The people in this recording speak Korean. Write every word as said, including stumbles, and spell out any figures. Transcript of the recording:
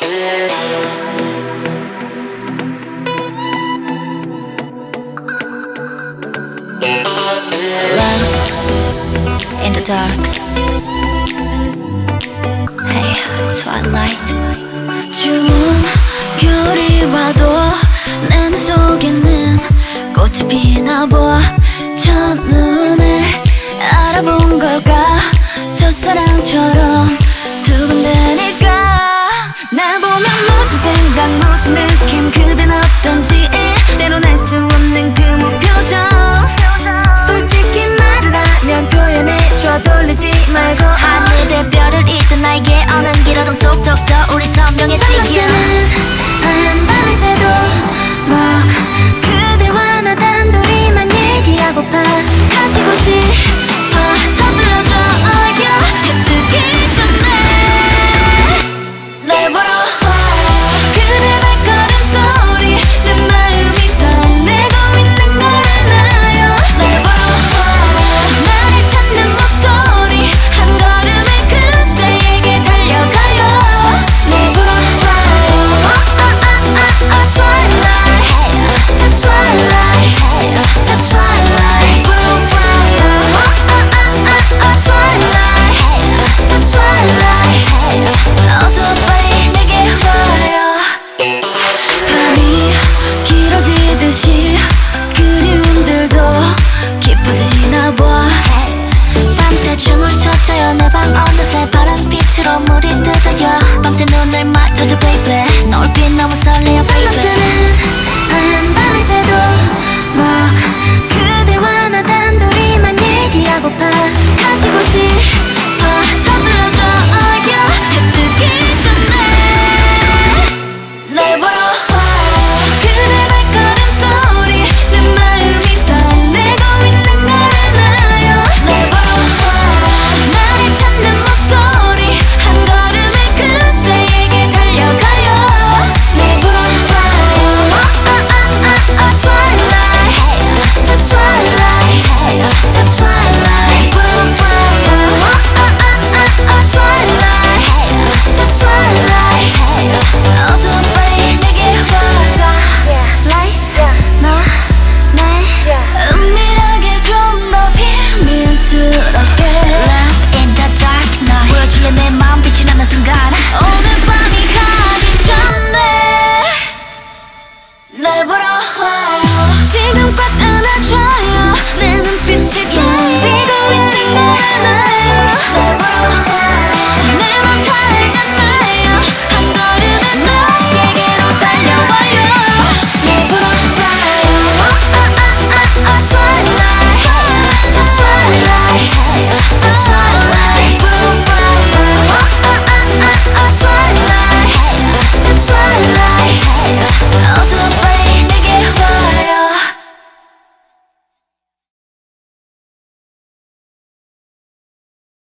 In the dark, hey, twilight. 추운 겨울이 와도 내 눈 속에는 꽃이 피나 봐. 첫눈에 알아본 걸까? 첫사랑처럼 두근대니까. 날 보면 무슨 생각 무슨 느낌 그댄 어떤지 때론 알 수 없는 그 무표정. 솔직히 말을 하면 표현해줘 돌리지 말고. 하늘에 별을 잇던 나에게 어는 길어둠 속 덕더 우리 선명해지기야. 하얀 밤을 새도록 그대와 나 단둘이만 얘기하고파. 가지고 싶어 서둘러줘 oh yeah. 해 뜨기 전에 날 보러 와. 그대 발걸음 소리 내 마음이 설레고 있는 걸 알아요. 날 보러 와. 나를 찾는 목소리 한 걸음에 그대에게 달려가요. 날 보러 와. 아아아아 twilight the twilight the twilight 보러 와. 아아아아 twilight the twilight 어서 빨리 내게 와요. 밤이 길어지듯이 그리움들도 깊어지나 봐. 밤새 춤을 췄어요 내 방 어느새 파란빛으로 물이 뜯어요. 밤새 눈을 맞춰줘 baby. 너울빛 너무 설레요 baby.